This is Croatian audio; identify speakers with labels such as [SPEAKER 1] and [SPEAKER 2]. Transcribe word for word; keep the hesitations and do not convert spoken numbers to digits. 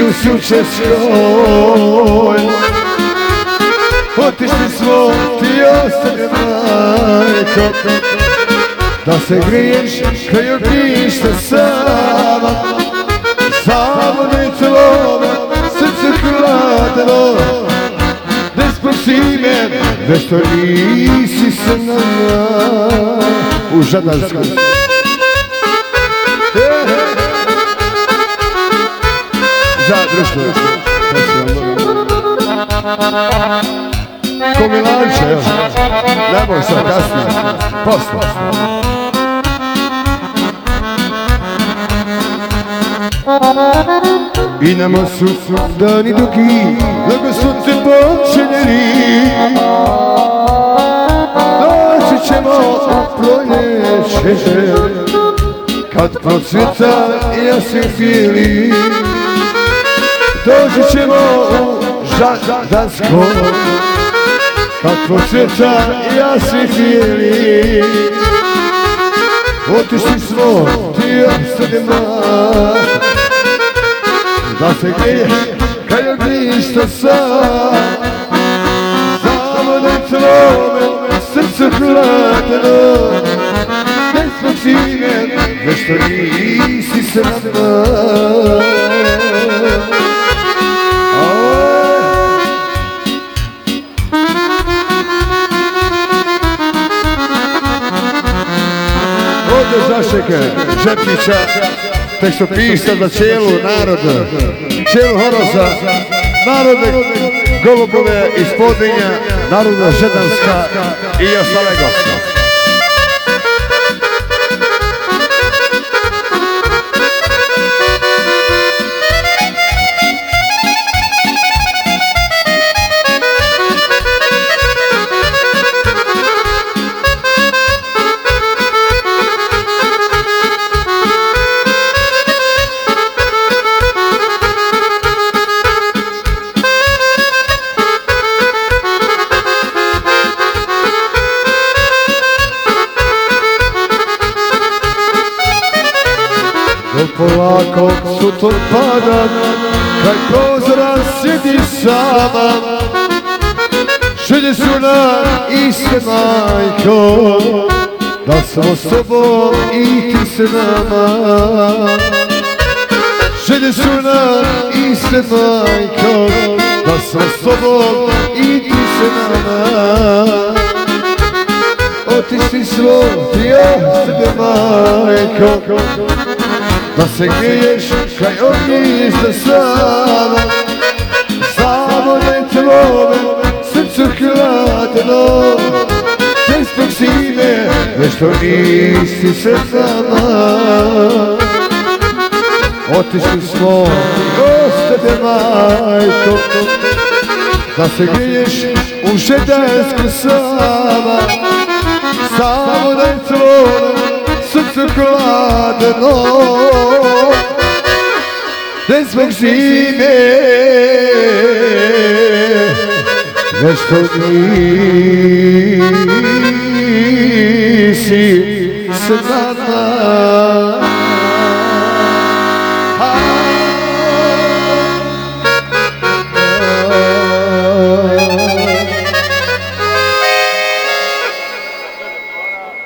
[SPEAKER 1] Isus učeškoj. Otišli smo, ti ostane majko, da se griješ kaj otišta sama. Samo ne tvome, srce hladno, ne sposi me, već to nisi sa nama. U Žadanskom. Za društvo. Ko Milanče, evo. Nemoj sad kasnije. Posle. I nama su dani dugi, nego su te počinjeni. Doći ćemo u proljeće, kad procvjeta jasen fili. Doći ćemo u Žadansko, kad procvjeta jasen fili. Otišli smo, ti ostane mlad, da se griješ kaj od ništa sam. Samo da tvome srce hladno, ne spoči me, već to nisi sa nama. Ovdje Zašeke Žepnića, tekstopisa za cijelu narodu, cijelu Horosa, narodne golubove iz Podvinja, narodna Žedanska i ostale goste. Polako suton pada, kaj prozora sjedi sama. Želje su nam iste, majko, da smo s tobom i ti se nama. Želje su nam iste, majko, da smo s tobom i ti se nama. Otišli smo, ti ostane majko, da se griješ kaj ognjišta sama. Samo ne tvome srcu hladno, ne spoči me, već to nisi sa nama. Otišli smo, ostane majko, da se griješ u Žedansku sama. Samo ne tvome srcu hladno, ne spoči me, već to nisi sa nama.